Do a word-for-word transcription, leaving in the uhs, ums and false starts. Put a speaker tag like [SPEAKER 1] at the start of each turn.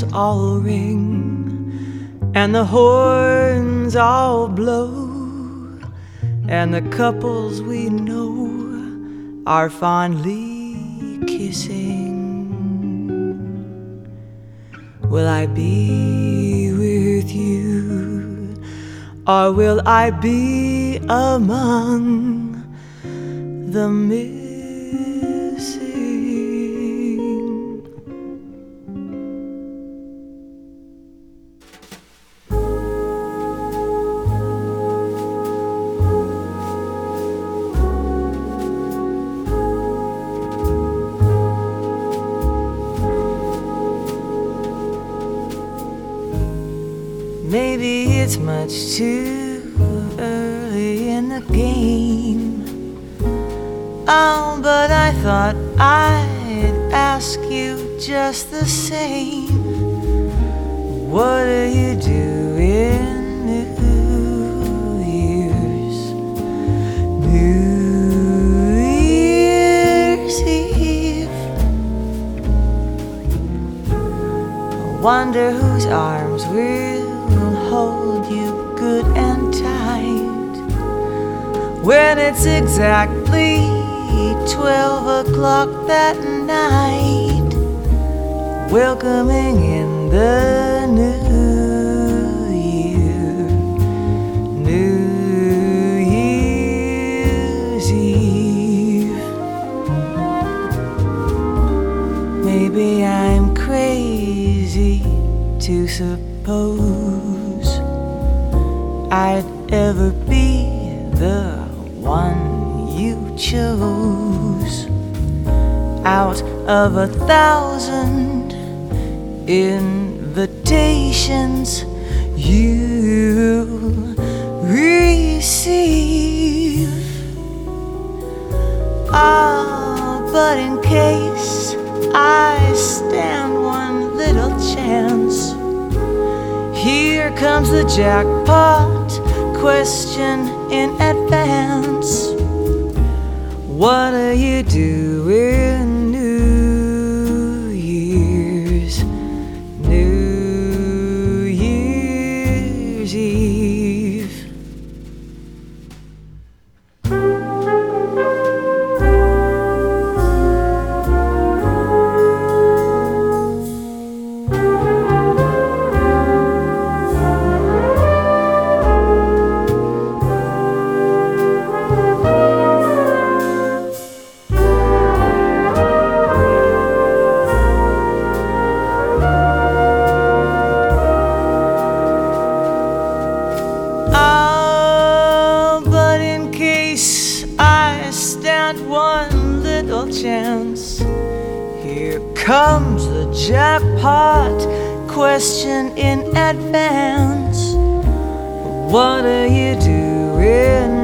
[SPEAKER 1] bells all ring and the horns all blow, and the couples we know are fondly kissing. Will I be with you, or will I be among the missing? Maybe it's much too early in the game. Oh, but I thought I'd ask you just the same. What do you do in New Year's? New Year's Eve. I wonder whose arms will hold you good and tight when it's exactly twelve o'clock that night, welcoming in the new year, New Year's Eve. Maybe I'm crazy to suppose I'd ever be the one you chose out of a thousand invitations you receive. Ah, but in case I stand one little chance, here comes the jackpot question in advance. What do you do in New Year's, New Year's Eve? One little chance, here comes the jackpot question in advance. What do you do in